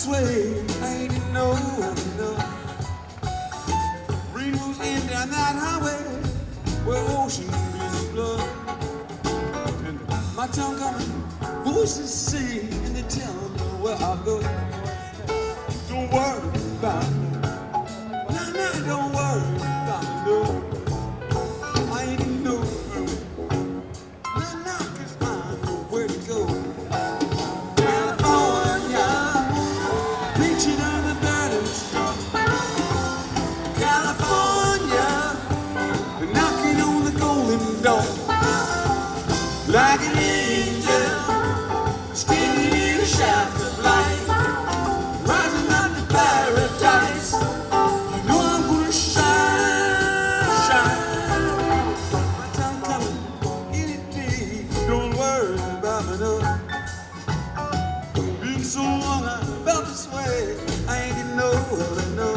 this way, I ain't no. Rainbows end down that highway where ocean breezes blow. And my tongue coming, voices sing, and they tell me where I go. Don't worry about me. Nah, don't worry about me, no. I ain't in no hurry. Nah, 'cause I know where to go. California, preaching on the burning sun. California, knocking on the golden door. Like an angel, standing in a shaft of light, rising up to paradise. You know I'm gonna shine. My time coming any day. Don't worry about me, no. Been so long I felt this way. I ain't getting nowhere, no.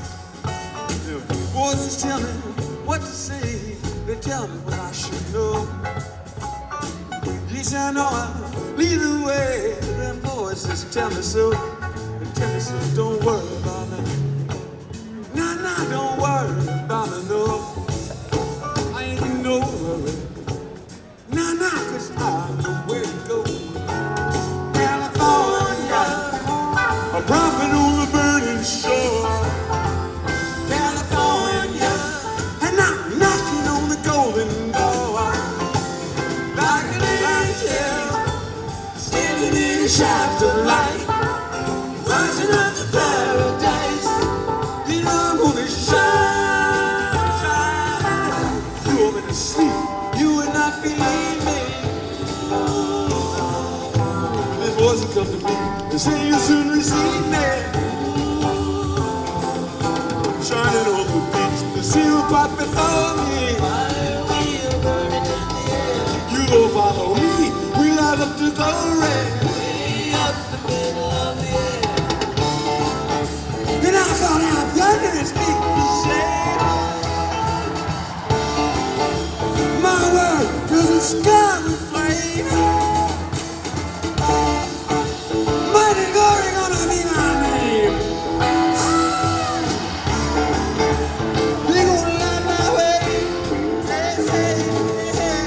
Voices tell me what to say. They tell me what I should know. Yes, I know I lead the way. Them voices tell me so. They tell me so. Don't worry about me. Nah, don't worry about me, no. I ain't in no hurry. Nah, 'cause I know where to go. California, a prophet on the burning shore. California, and I'm knocking on the golden door. Like an angel, standing in a shaft of light, rising up to paradise. You know I'm gonna shine. You want me to sleep, you would not believe me. This voice will come to me and say you'll soon receive me. Shining on the beach, the sea will pop before me. You go follow me, we light up to glory. Way up the middle of the air. And I thought I'd thunder and speak the same. My word fills the sky with flame. Mighty glory gonna be my name. They gonna light my way. Hey, hey, hey.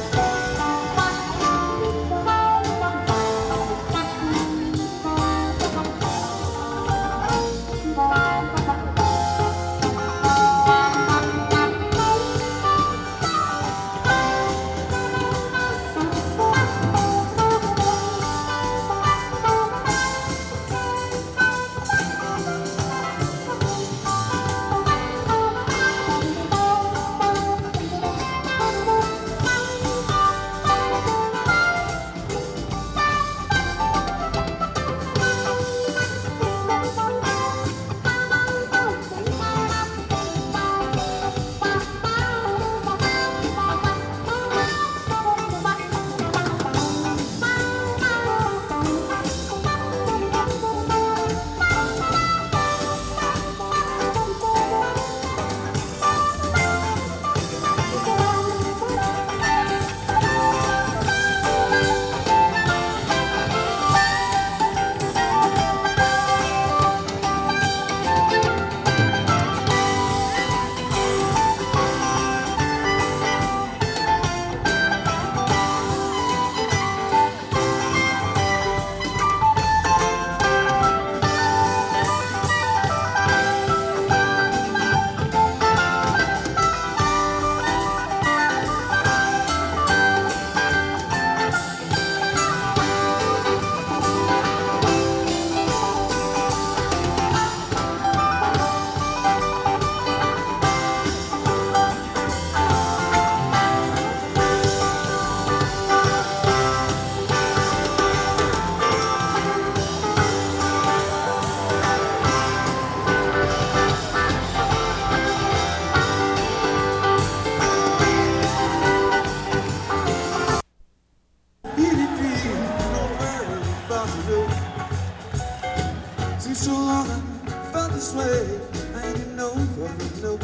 so long I felt this way. I ain't no problem, no.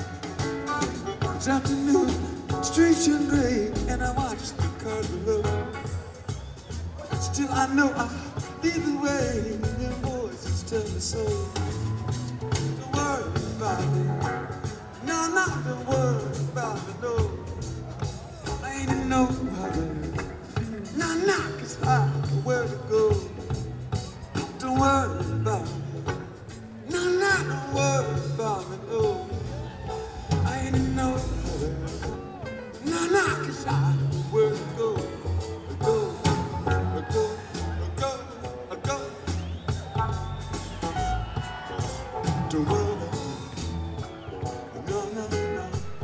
It's afternoon, streets turn gray, and I watch the cars below. Still I know I lead the way, and their voices tell me so. Don't worry about me. No, not don't worry about me, no. I ain't in no hurry. No, not 'cause I know where to go. Don't worry about me. No, not don't worry about me, no. I ain't in no hurry. No, not 'cause I know where to go. Go, go, go, go. Don't worry about me. No, no, no.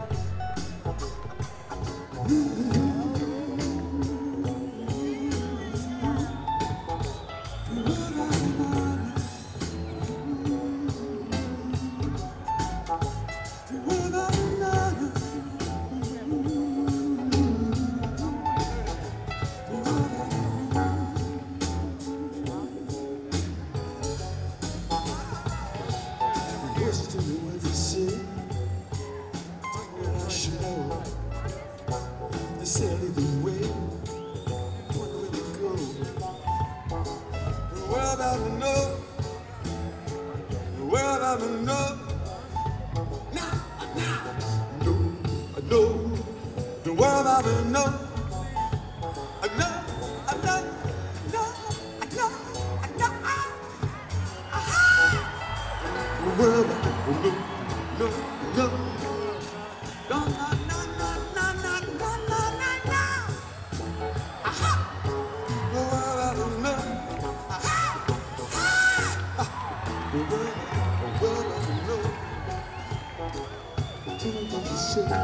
Listen to me when they say what I should know. They say either way, what will it go? Well, about to know. Well, about to know. Now, no, I know. The world about to know. I know, I know, no, I know, I know. The world about to know. No, no, no, no, no, no, no, no, no, no, no. Aha! The world about to know. Aha! The world about to know. Tell me what you say.